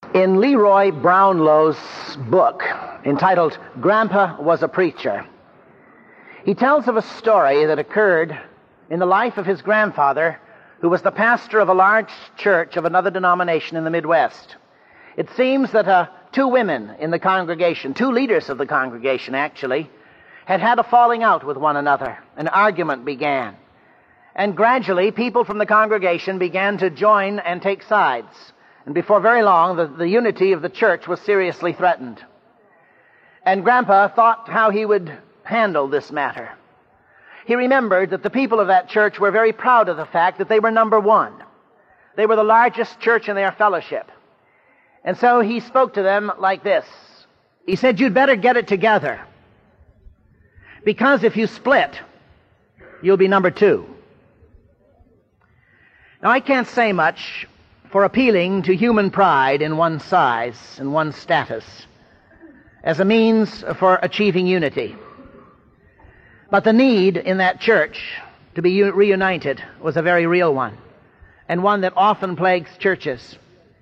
In Leroy Brownlow's book entitled Grandpa Was a Preacher, he tells of a story that occurred in the life of his grandfather, who was the pastor of a large church of another denomination in the Midwest. It seems that two women in the congregation, two leaders of the congregation actually, had a falling out with one another. An argument began. And gradually, people from the congregation began to join and take sides. And before very long, the unity of the church was seriously threatened. And Grandpa thought how he would handle this matter. He remembered that the people of that church were very proud of the fact that they were number one. They were the largest church in their fellowship. And so he spoke to them like this. He said, "You'd better get it together. Because if you split, you'll be number two." Now, I can't say much for appealing to human pride in one's size and one's status as a means for achieving unity. But the need in that church to be reunited was a very real one, and one that often plagues churches.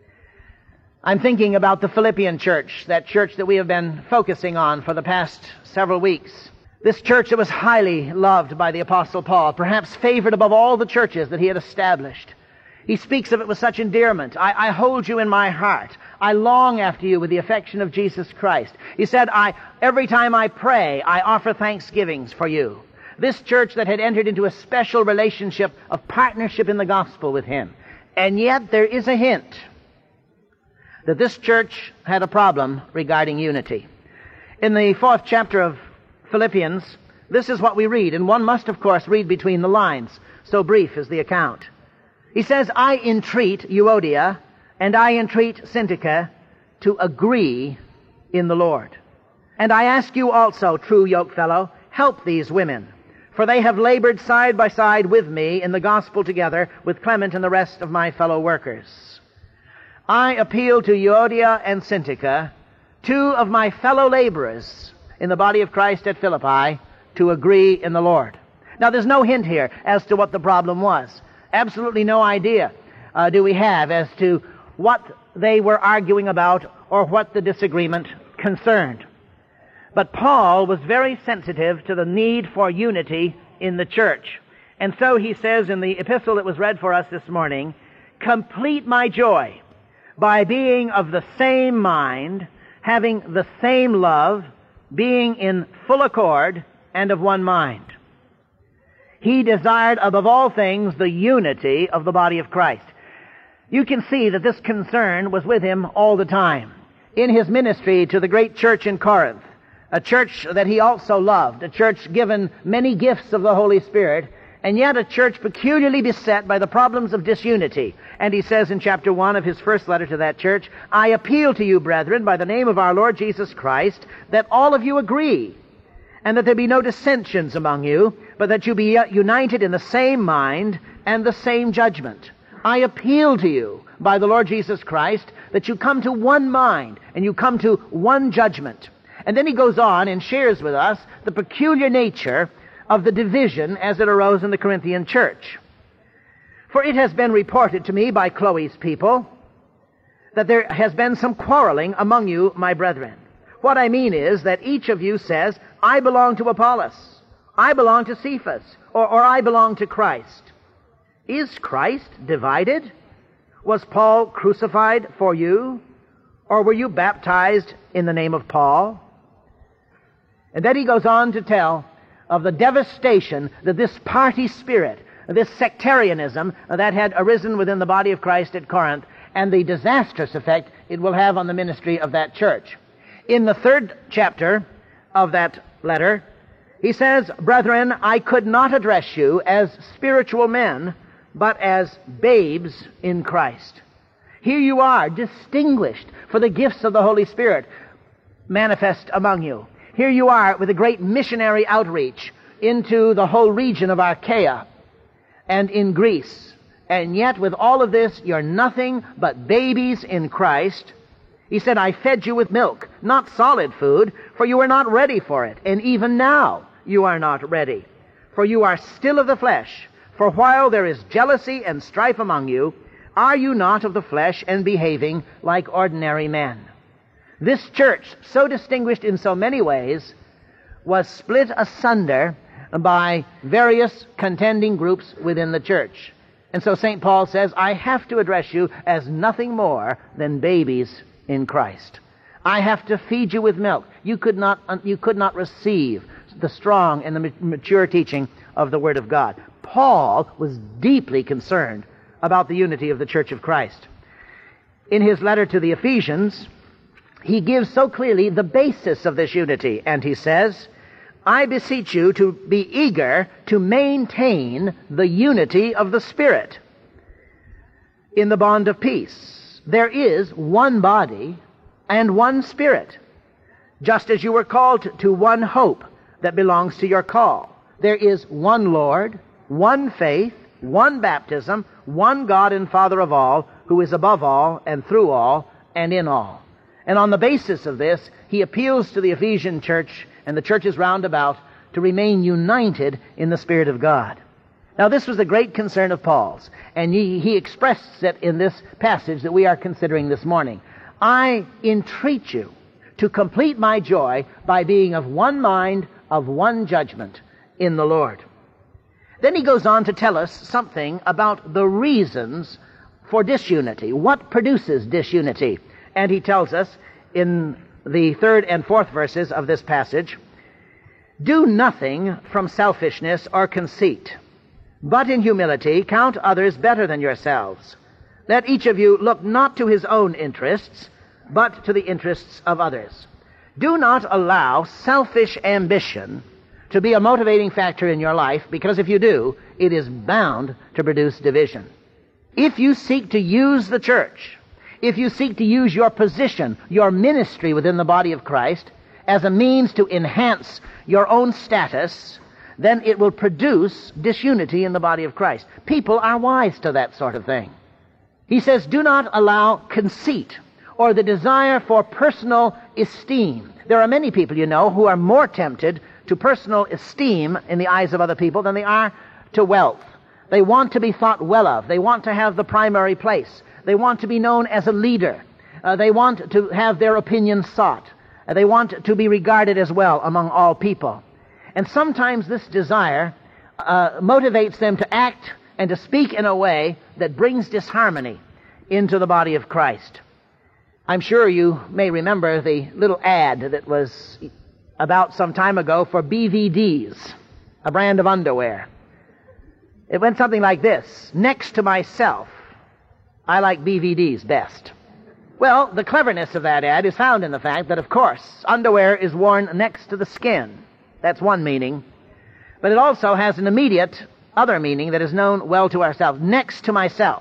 I'm thinking about the Philippian church, that church that we have been focusing on for the past several weeks. This church that was highly loved by the Apostle Paul, perhaps favored above all the churches that he had established. He speaks of it with such endearment. I hold you in my heart. I long after you with the affection of Jesus Christ. He said, every time I pray, I offer thanksgivings for you. This church that had entered into a special relationship of partnership in the gospel with him. And yet there is a hint that this church had a problem regarding unity. In the 4th chapter of Philippians, this is what we read, and one must, of course, read between the lines, so brief is the account. He says, "I entreat Euodia and I entreat Syntyche to agree in the Lord. And I ask you also, true yokefellow, help these women, for they have labored side by side with me in the gospel together with Clement and the rest of my fellow workers. I appeal to Euodia and Syntyche, two of my fellow laborers in the body of Christ at Philippi, to agree in the Lord." Now, there's no hint here as to what the problem was. Absolutely no idea do we have as to what they were arguing about or what the disagreement concerned. But Paul was very sensitive to the need for unity in the church. And so he says in the epistle that was read for us this morning, "Complete my joy by being of the same mind, having the same love, being in full accord and of one mind." He desired above all things the unity of the body of Christ. You can see that this concern was with him all the time. In his ministry to the great church in Corinth, a church that he also loved, a church given many gifts of the Holy Spirit, and yet a church peculiarly beset by the problems of disunity. And he says in chapter 1 of his first letter to that church, "I appeal to you, brethren, by the name of our Lord Jesus Christ, that all of you agree, and that there be no dissensions among you, but that you be united in the same mind and the same judgment. I appeal to you by the Lord Jesus Christ that you come to one mind and you come to one judgment." And then he goes on and shares with us the peculiar nature of the division as it arose in the Corinthian church. "For it has been reported to me by Chloe's people that there has been some quarreling among you, my brethren. What I mean is that each of you says, 'I belong to Apollos, I belong to Cephas, or I belong to Christ.' Is Christ divided? Was Paul crucified for you? Or were you baptized in the name of Paul?" And then he goes on to tell of the devastation that this party spirit, this sectarianism that had arisen within the body of Christ at Corinth, and the disastrous effect it will have on the ministry of that church. In the 3rd chapter of that letter, he says, "Brethren, I could not address you as spiritual men, but as babes in Christ." Here you are, distinguished for the gifts of the Holy Spirit manifest among you. Here you are with a great missionary outreach into the whole region of Achaia and in Greece. And yet with all of this, you're nothing but babies in Christ. He said, "I fed you with milk, not solid food, for you were not ready for it. And even now you are not ready, for you are still of the flesh. For while there is jealousy and strife among you, Are you not of the flesh and behaving like ordinary men? This church, so distinguished in so many ways, was split asunder by various contending groups within the church. And so St. Paul says, I have to address you as nothing more than babies in Christ. I have to feed you with milk. You could not receive the strong and the mature teaching of the Word of God. Paul was deeply concerned about the unity of the Church of Christ. In his letter to the Ephesians, he gives so clearly the basis of this unity, and he says, I beseech you to be eager to maintain the unity of the Spirit in the bond of peace. There is one body and one Spirit, just as you were called to one hope that belongs to your call. There is one Lord, one faith, one baptism, one God and Father of all, who is above all and through all and in all. And on the basis of this, he appeals to the Ephesian church and the churches round about to remain united in the Spirit of God. Now, this was a great concern of Paul's, and he expresses it in this passage that we are considering this morning. I entreat you to complete my joy by being of one mind, of one judgment in the Lord. Then he goes on to tell us something about the reasons for disunity. What produces disunity? And he tells us in the 3rd and 4th verses of this passage, do nothing from selfishness or conceit, but in humility count others better than yourselves. Let each of you look not to his own interests, but to the interests of others. Do not allow selfish ambition to be a motivating factor in your life, because if you do, it is bound to produce division. If you seek to use the church, if you seek to use your position, your ministry within the body of Christ, as a means to enhance your own status, then it will produce disunity in the body of Christ. People are wise to that sort of thing. He says, do not allow conceit or the desire for personal esteem. There are many people, you know, who are more tempted to personal esteem in the eyes of other people than they are to wealth. They want to be thought well of. They want to have the primary place. They want to be known as a leader. They want to have their opinion sought. They want to be regarded as well among all people. And sometimes this desire motivates them to act and to speak in a way that brings disharmony into the body of Christ. I'm sure you may remember the little ad that was about some time ago for BVDs, a brand of underwear. It went something like this: next to myself, I like BVDs best. Well, the cleverness of that ad is found in the fact that, of course, underwear is worn next to the skin. That's one meaning. But it also has an immediate other meaning that is known well to ourselves. Next to myself,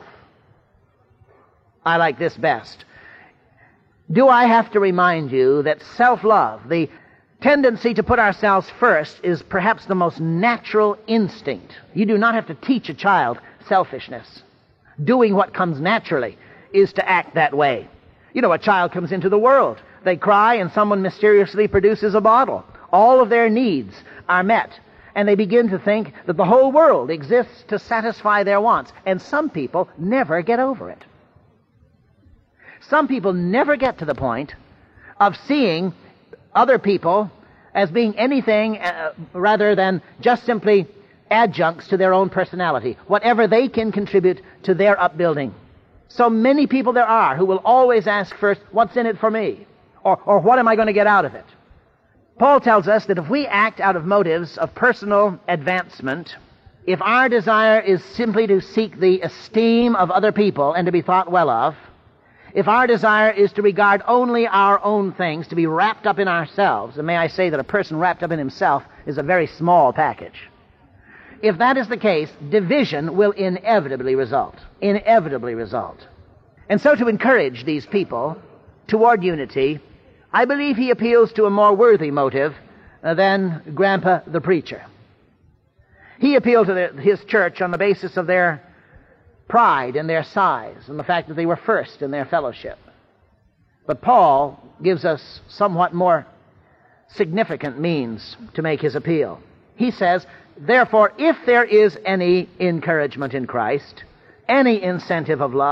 I like this best. Do I have to remind you that self-love, the tendency to put ourselves first, is perhaps the most natural instinct? You do not have to teach a child selfishness. Doing what comes naturally is to act that way. You know, a child comes into the world. They cry and someone mysteriously produces a bottle. All of their needs are met. And they begin to think that the whole world exists to satisfy their wants. And some people never get over it. Some people never get to the point of seeing other people as being anything rather than just simply adjuncts to their own personality, whatever they can contribute to their upbuilding. So many people there are who will always ask first, what's in it for me? Or what am I going to get out of it? Paul tells us that if we act out of motives of personal advancement, if our desire is simply to seek the esteem of other people and to be thought well of, if our desire is to regard only our own things, to be wrapped up in ourselves, and may I say that a person wrapped up in himself is a very small package. If that is the case, division will inevitably result. Inevitably result. And so to encourage these people toward unity, I believe he appeals to a more worthy motive than Grandpa the preacher. He appealed to his church on the basis of their pride and their size and the fact that they were first in their fellowship. But Paul gives us somewhat more significant means to make his appeal. He says, therefore, if there is any encouragement in Christ, any incentive of love,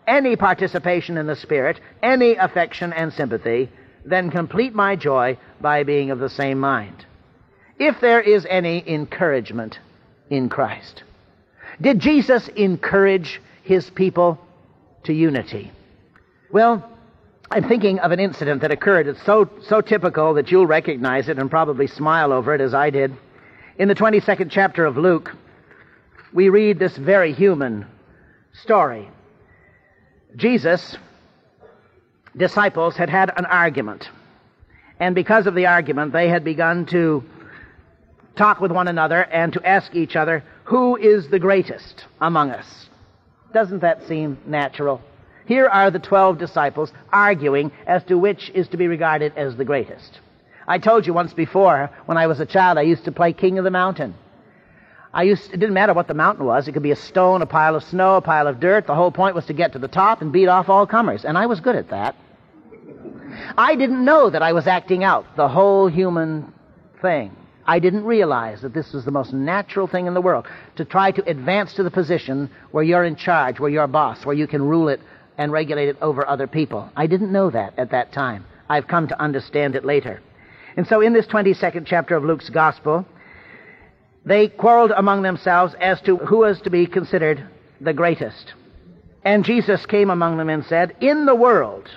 any participation in the Spirit, any affection and sympathy, then complete my joy by being of the same mind. If there is any encouragement in Christ. Did Jesus encourage his people to unity? Well, I'm thinking of an incident that occurred. It's so typical that you'll recognize it and probably smile over it as I did. In the 22nd chapter of Luke, we read this very human story. Jesus' disciples had had an argument. And because of the argument, they had begun to talk with one another and to ask each other, who is the greatest among us? Doesn't that seem natural? Here are the 12 disciples arguing as to which is to be regarded as the greatest. I told you once before, when I was a child, I used to play King of the Mountain. It didn't matter what the mountain was. It could be a stone, a pile of snow, a pile of dirt. The whole point was to get to the top and beat off all comers. And I was good at that. I didn't know that I was acting out the whole human thing. I didn't realize that this was the most natural thing in the world, to try to advance to the position where you're in charge, where you're boss, where you can rule it and regulate it over other people. I didn't know that at that time. I've come to understand it later. And so in this 22nd chapter of Luke's Gospel, they quarreled among themselves as to who was to be considered the greatest. And Jesus came among them and said, in the world,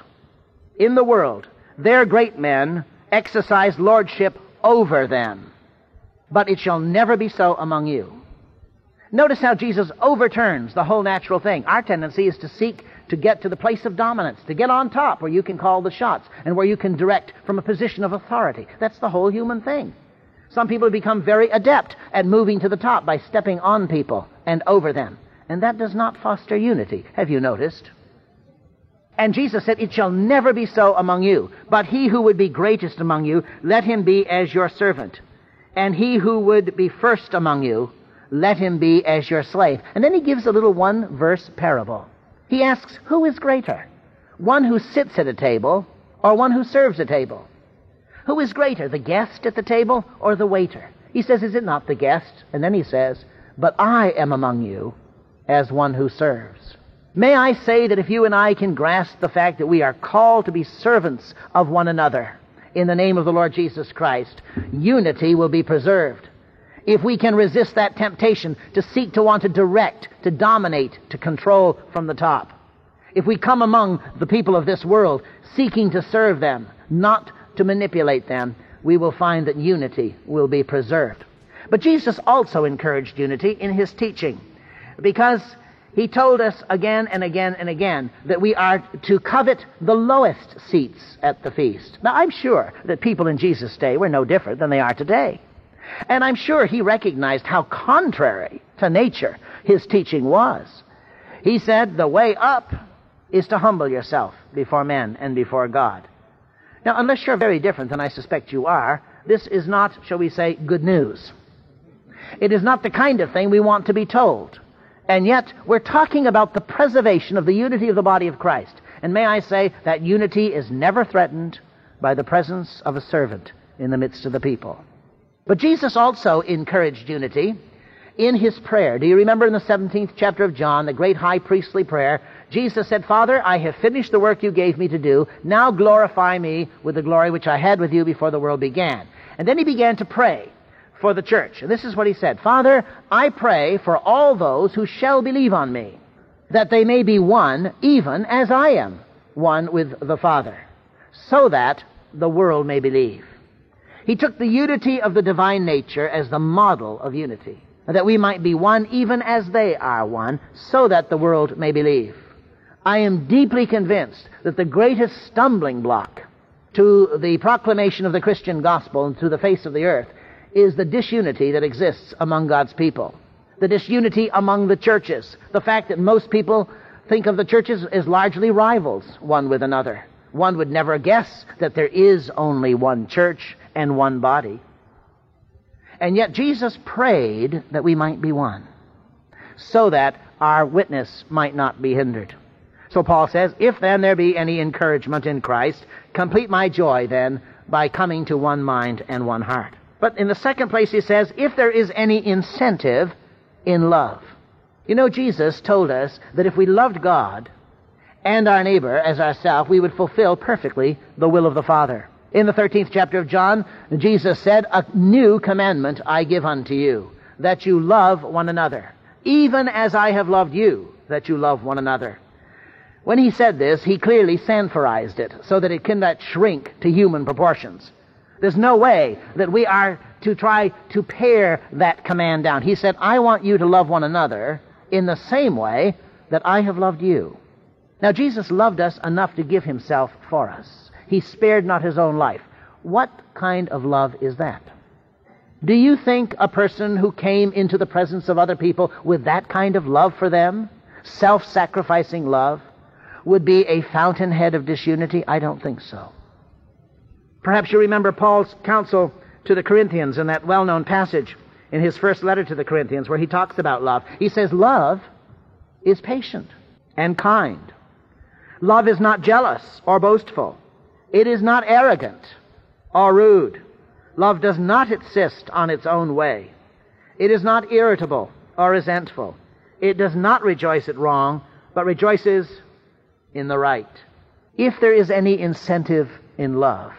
their great men exercise lordship over them, but it shall never be so among you. Notice how Jesus overturns the whole natural thing. Our tendency is to seek to get to the place of dominance, to get on top where you can call the shots and where you can direct from a position of authority. That's the whole human thing. Some people have become very adept at moving to the top by stepping on people and over them. And that does not foster unity. Have you noticed? And Jesus said, it shall never be so among you. But he who would be greatest among you, let him be as your servant. And he who would be first among you, let him be as your slave. And then he gives a little one-verse parable. He asks, who is greater? One who sits at a table or one who serves a table? Who is greater, the guest at the table or the waiter? He says, is it not the guest? And then he says, but I am among you as one who serves. May I say that if you and I can grasp the fact that we are called to be servants of one another in the name of the Lord Jesus Christ, unity will be preserved. If we can resist that temptation to seek to want to direct, to dominate, to control from the top. If we come among the people of this world seeking to serve them, not to manipulate them, we will find that unity will be preserved. But Jesus also encouraged unity in his teaching, because he told us again and again and again that we are to covet the lowest seats at the feast. Now, I'm sure that people in Jesus' day were no different than they are today. And I'm sure he recognized how contrary to nature his teaching was. He said, the way up is to humble yourself before men and before God. Now, unless you're very different than I suspect you are, this is not, shall we say, good news. It is not the kind of thing we want to be told. And yet, we're talking about the preservation of the unity of the body of Christ. And may I say that unity is never threatened by the presence of a servant in the midst of the people. But Jesus also encouraged unity in his prayer. Do you remember in the 17th chapter of John, the great high priestly prayer, Jesus said, Father, I have finished the work you gave me to do. Now glorify me with the glory which I had with you before the world began. And then he began to pray for the church. And this is what he said, Father, I pray for all those who shall believe on me, that they may be one, even as I am one with the Father, so that the world may believe. He took the unity of the divine nature as the model of unity, that we might be one even as they are one, so that the world may believe. I am deeply convinced that the greatest stumbling block to the proclamation of the Christian gospel and to the face of the earth is the disunity that exists among God's people. The disunity among the churches. The fact that most people think of the churches as largely rivals one with another. One would never guess that there is only one church and one body. And yet Jesus prayed that we might be one, so that our witness might not be hindered. So Paul says, if then there be any encouragement in Christ, complete my joy then by coming to one mind and one heart. But in the second place he says, if there is any incentive in love. You know, Jesus told us that if we loved God and our neighbor as ourselves, we would fulfill perfectly the will of the Father. In the 13th chapter of John, Jesus said, "A new commandment I give unto you, that you love one another, even as I have loved you, that you love one another." When he said this, he clearly Sanforized it, so that it cannot shrink to human proportions. There's no way that we are to try to pare that command down. He said, "I want you to love one another in the same way that I have loved you." Now, Jesus loved us enough to give himself for us. He spared not his own life. What kind of love is that? Do you think a person who came into the presence of other people with that kind of love for them, self-sacrificing love, would be a fountainhead of disunity? I don't think so. Perhaps you remember Paul's counsel to the Corinthians in that well-known passage in his first letter to the Corinthians where he talks about love. He says, "Love is patient and kind. Love is not jealous or boastful. It is not arrogant or rude. Love does not insist on its own way. It is not irritable or resentful. It does not rejoice at wrong, but rejoices in the right." If there is any incentive in love,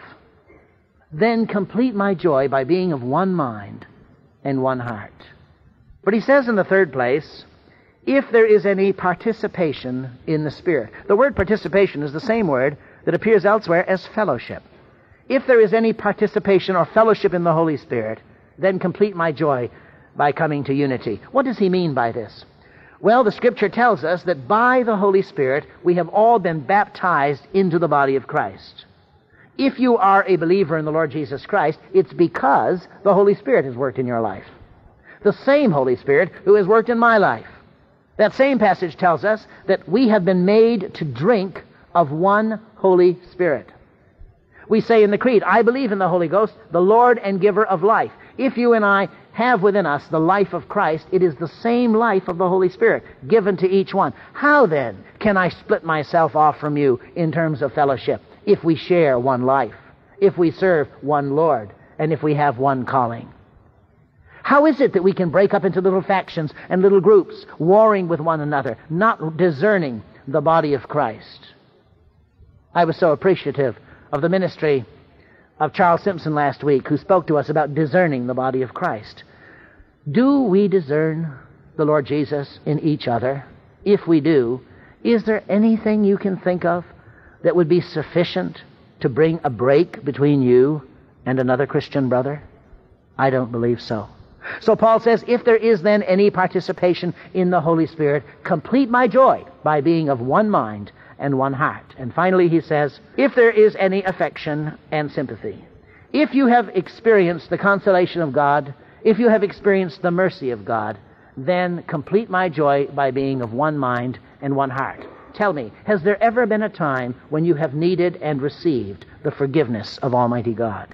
then complete my joy by being of one mind and one heart. But he says in the third place, if there is any participation in the Spirit. The word participation is the same word that appears elsewhere as fellowship. If there is any participation or fellowship in the Holy Spirit, then complete my joy by coming to unity. What does he mean by this? Well, the Scripture tells us that by the Holy Spirit we have all been baptized into the body of Christ. If you are a believer in the Lord Jesus Christ, it's because the Holy Spirit has worked in your life. The same Holy Spirit who has worked in my life. That same passage tells us that we have been made to drink of one Holy Spirit. We say in the Creed, "I believe in the Holy Ghost, the Lord and giver of life." If you and I have within us the life of Christ, it is the same life of the Holy Spirit given to each one. How then can I split myself off from you in terms of fellowship if we share one life, if we serve one Lord, and if we have one calling? How is it that we can break up into little factions and little groups, warring with one another, not discerning the body of Christ? I was so appreciative of the ministry of Charles Simpson last week, who spoke to us about discerning the body of Christ. Do we discern the Lord Jesus in each other? If we do, is there anything you can think of that would be sufficient to bring a break between you and another Christian brother? I don't believe so. So Paul says, if there is then any participation in the Holy Spirit, complete my joy by being of one mind and one heart. And finally he says, if there is any affection and sympathy, if you have experienced the consolation of God, if you have experienced the mercy of God, then complete my joy by being of one mind and one heart. Tell me, has there ever been a time when you have needed and received the forgiveness of Almighty God?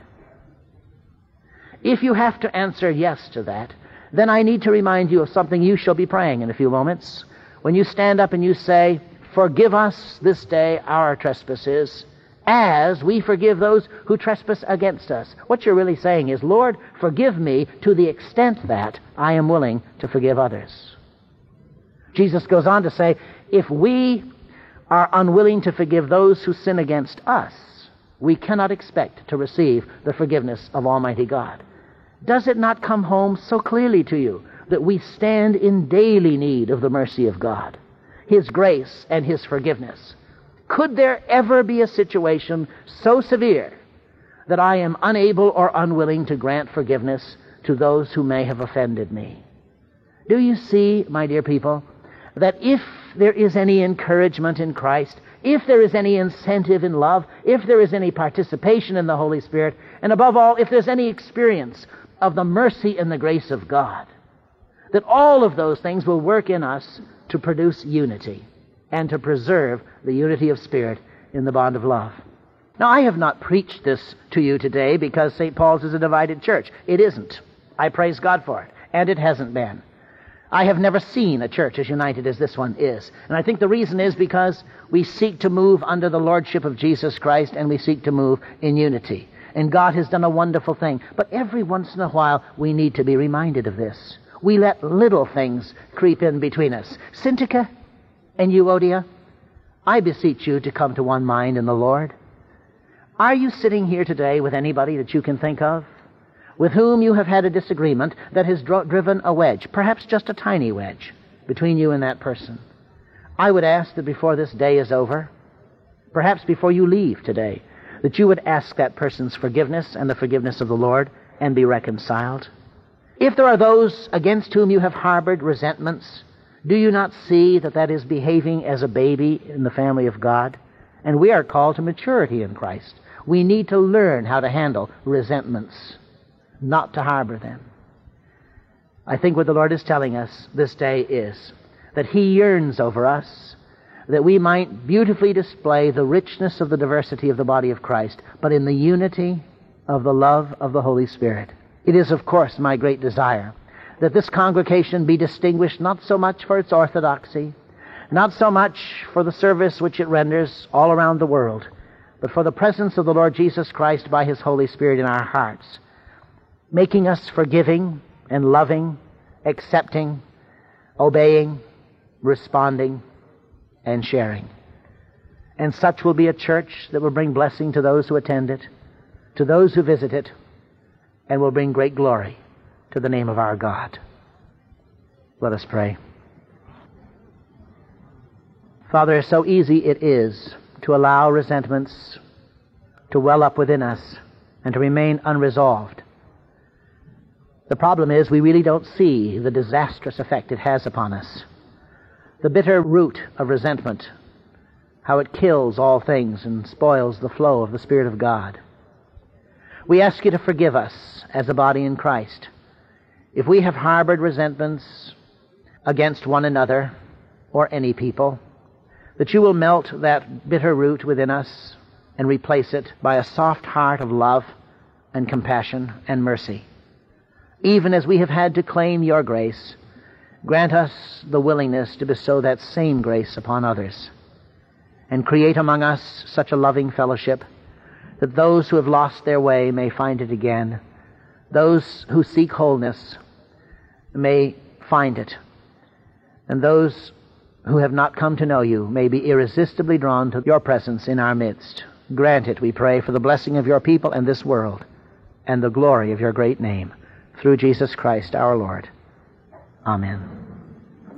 If you have to answer yes to that, then I need to remind you of something you shall be praying in a few moments. When you stand up and you say, "Forgive us this day our trespasses, as we forgive those who trespass against us." What you're really saying is, "Lord, forgive me to the extent that I am willing to forgive others." Jesus goes on to say, if we are unwilling to forgive those who sin against us, we cannot expect to receive the forgiveness of Almighty God. Does it not come home so clearly to you that we stand in daily need of the mercy of God, His grace and His forgiveness? Could there ever be a situation so severe that I am unable or unwilling to grant forgiveness to those who may have offended me? Do you see, my dear people, that if there is any encouragement in Christ, if there is any incentive in love, if there is any participation in the Holy Spirit, and above all, if there's any experience of the mercy and the grace of God, that all of those things will work in us to produce unity and to preserve the unity of spirit in the bond of love. Now, I have not preached this to you today because St. Paul's is a divided church. It isn't. I praise God for it, and it hasn't been. I have never seen a church as united as this one is. And I think the reason is because we seek to move under the lordship of Jesus Christ, and we seek to move in unity. And God has done a wonderful thing. But every once in a while, we need to be reminded of this. We let little things creep in between us. Syntyche and Euodia, I beseech you to come to one mind in the Lord. Are you sitting here today with anybody that you can think of, with whom you have had a disagreement that has driven a wedge, perhaps just a tiny wedge, between you and that person? I would ask that before this day is over, perhaps before you leave today, that you would ask that person's forgiveness and the forgiveness of the Lord and be reconciled. If there are those against whom you have harbored resentments, do you not see that that is behaving as a baby in the family of God? And we are called to maturity in Christ. We need to learn how to handle resentments, not to harbor them. I think what the Lord is telling us this day is that He yearns over us, that we might beautifully display the richness of the diversity of the body of Christ, but in the unity of the love of the Holy Spirit. It is, of course, my great desire that this congregation be distinguished not so much for its orthodoxy, not so much for the service which it renders all around the world, but for the presence of the Lord Jesus Christ by His Holy Spirit in our hearts, making us forgiving and loving, accepting, obeying, responding, and sharing. And such will be a church that will bring blessing to those who attend it, to those who visit it, and will bring great glory to the name of our God. Let us pray. Father, so easy it is to allow resentments to well up within us and to remain unresolved. The problem is we really don't see the disastrous effect it has upon us. The bitter root of resentment, how it kills all things and spoils the flow of the Spirit of God. We ask you to forgive us as a body in Christ if we have harbored resentments against one another or any people, that you will melt that bitter root within us and replace it by a soft heart of love and compassion and mercy. Even as we have had to claim your grace, grant us the willingness to bestow that same grace upon others, and create among us such a loving fellowship that those who have lost their way may find it again, those who seek wholeness may find it, and those who have not come to know you may be irresistibly drawn to your presence in our midst. Grant it, we pray, for the blessing of your people and this world, and the glory of your great name, through Jesus Christ our Lord. Amen.